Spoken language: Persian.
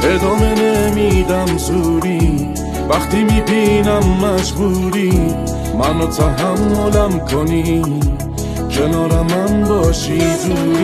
ادامه نمیدم زوری، وقتی میبینم مجبوری منو تحملم کنی، کنار من باشی دوری.